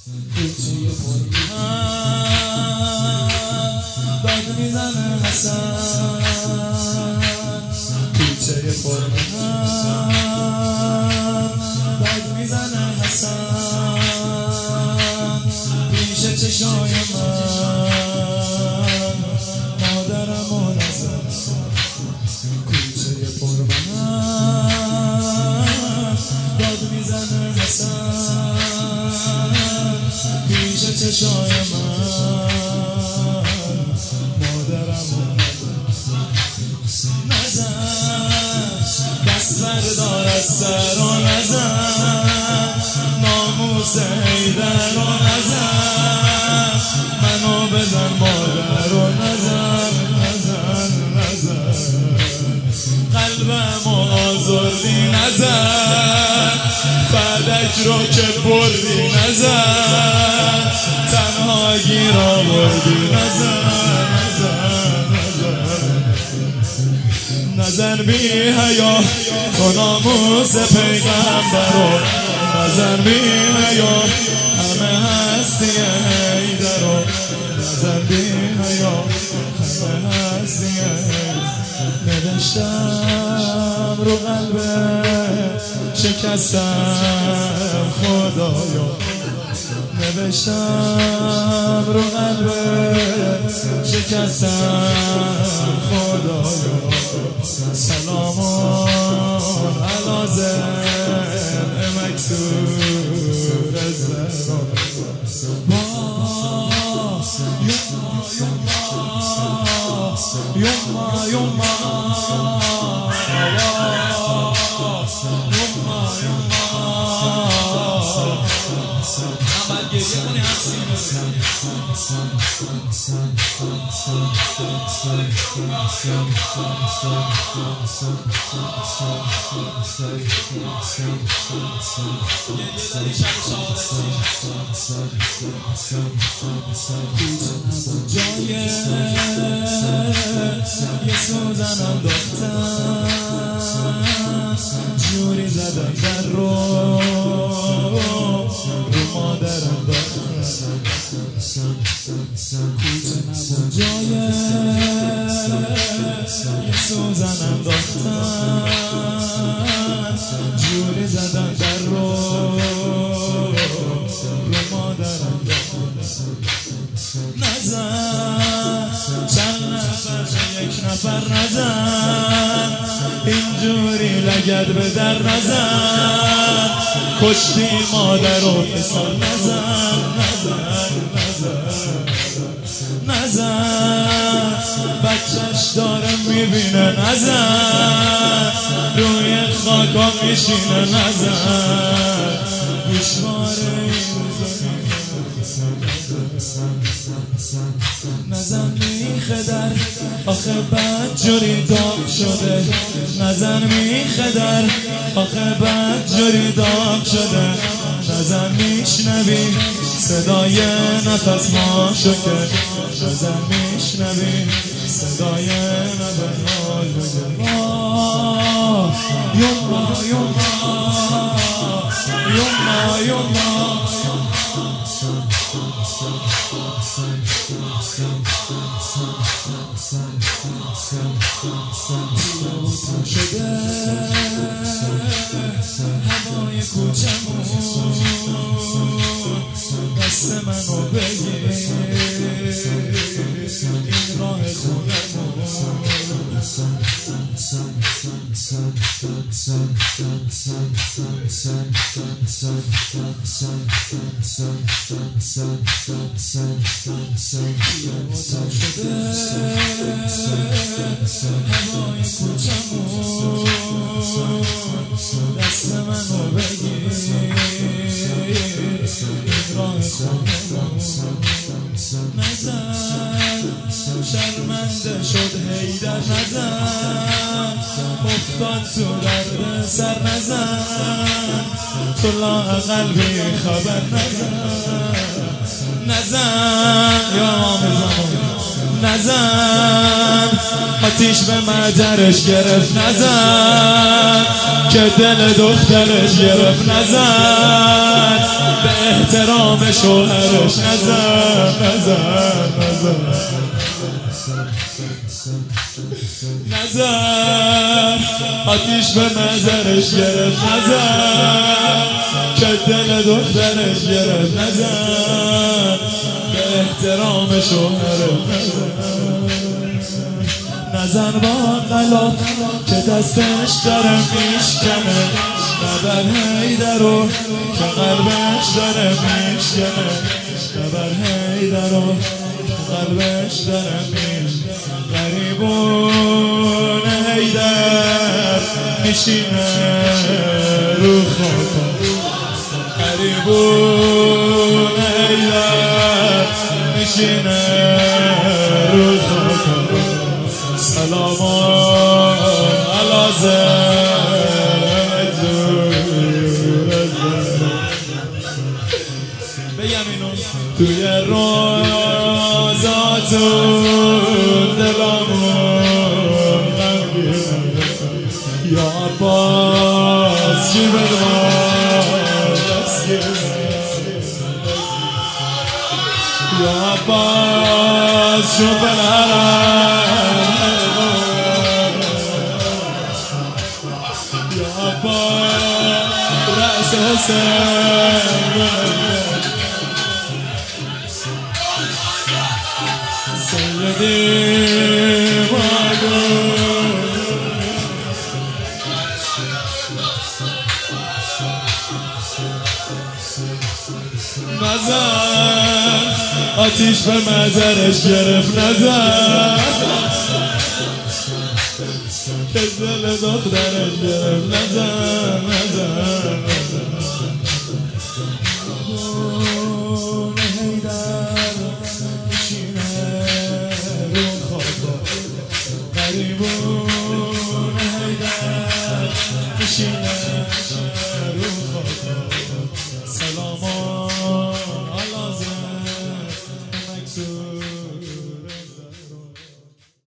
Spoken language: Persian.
کوچه پر داد میزنه حسن، کوچه پر داد میزنه حسن، پیش چشای من مادرم و نزن، کوچه پر داد میزنه حسن، پیش چشای من مادرم و نزن، دست بردار از سر و نزن، ناموس حیدر و نزن، منو بزن مادر و نزن، قلبم و آزردی نزن، فدک رو که بردی نزن، تنهایی را بردی نزن بی حیا تو ناموس پیغمبر رو، نزن بی حیا همه هستی حیدر رو، نزن بی حیا همه هستی حیدر. نوشتم رو قلبه شکستم خدایا، نوشتم رو قلبه شکستم خدایا، سلامون علازم مکسور از زران، اول گریه کنی جای یه سوزن انداختم، جوری زدم در رو مادرم داختم، کوچه نبود جای یه سوزن انداختم، جوری زدم در رو مادرم داختم، نزن چند نفر یک نفر نزن، اینجوری لگد به در نزن، کشتی مادر و پسر نزن، بچهش داره میبینه نزن، روی خاکا میشینه نزن، گوشواره نزن میخه در آخه بد جوری داغ شده، نزن میخه در آخه بد جوری داغ شده، نزن میشنوی صدای نفس ماشو که، نزن میشنوی صدای نفس ماشو که، یوما یوما یوما یوما شده هوای کوچمون، دست منو بگیر این راه خونمون، هوای کوچمون، دست منو بگیر این راه خونمون، نزن شرمنده شد حیدر نزن، افتاد تو درد سر نزن، تو لااقل بی خبر نزن یا امام زمان نزن، آتیش به مادرش گرفت نزن، که دل دخترش گرفت نزن، احترام شوهرش نزن آتیش به مزارش گرفت نزن که دل دخترش گرفت نزن به احترام شوهرش نزن با غلاف که دستش داره میشکنه نبر حیدرو که قلبش داره میشکنه نبر حیدرو که قلبش داره میشکنه غریبون حیدر میشینه رو خاکا غریبون حیدر میشینه رو خاکا سلام علی زد بگم اینو توی روزاتون دلمون غمگینه یا عباس جیب ما دستگیره یا عباس شوف الهرم یا عباس رأس حسین سیدی نزن آتیش به مزارش گرفت نزن که دل دخترش گرفت نزن غریبون حیدر میشینه رو